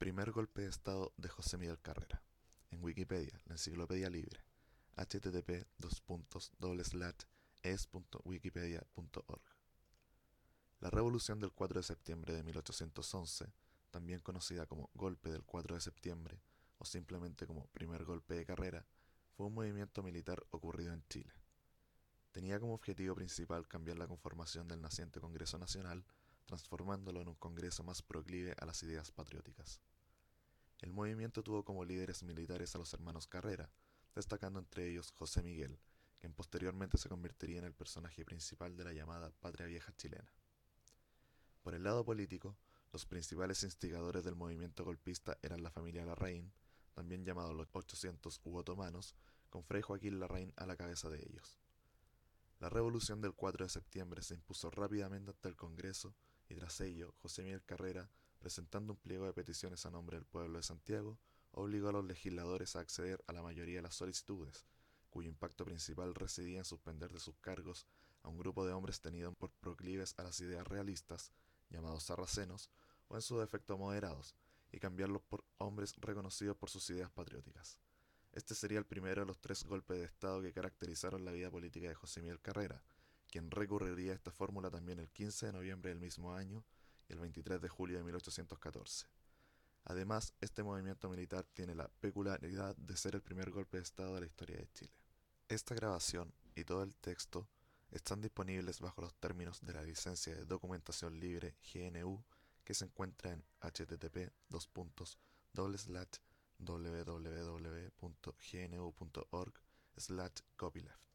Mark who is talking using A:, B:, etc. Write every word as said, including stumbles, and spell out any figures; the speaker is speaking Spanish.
A: Primer golpe de estado de José Miguel Carrera. En Wikipedia, la enciclopedia libre. http dos puntos doble slash es punto wikipedia punto org. La revolución del cuatro de septiembre de mil ochocientos once, también conocida como Golpe del cuatro de septiembre o simplemente como Primer Golpe de Carrera, fue un movimiento militar ocurrido en Chile. Tenía como objetivo principal cambiar la conformación del naciente Congreso Nacional, transformándolo en un Congreso más proclive a las ideas patrióticas. El movimiento tuvo como líderes militares a los hermanos Carrera, destacando entre ellos José Miguel, quien posteriormente se convertiría en el personaje principal de la llamada Patria Vieja chilena. Por el lado político, los principales instigadores del movimiento golpista eran la familia Larraín, también llamados los ochocientos u otomanos, con Fray Joaquín Larraín a la cabeza de ellos. La revolución del cuatro de septiembre se impuso rápidamente ante el Congreso y tras ello, José Miguel Carrera, presentando un pliego de peticiones a nombre del pueblo de Santiago, obligó a los legisladores a acceder a la mayoría de las solicitudes, cuyo impacto principal residía en suspender de sus cargos a un grupo de hombres tenidos por proclives a las ideas realistas, llamados sarracenos, o en su defecto moderados, y cambiarlos por hombres reconocidos por sus ideas patrióticas. Este sería el primero de los tres golpes de Estado que caracterizaron la vida política de José Miguel Carrera, quien recurriría a esta fórmula también el quince de noviembre del mismo año y el veintitrés de julio de mil ochocientos catorce. Además, este movimiento militar tiene la peculiaridad de ser el primer golpe de Estado de la historia de Chile. Esta grabación y todo el texto están disponibles bajo los términos de la licencia de documentación libre G N U que se encuentra en http dos puntos doble slash www punto gnu punto org slash copyleft.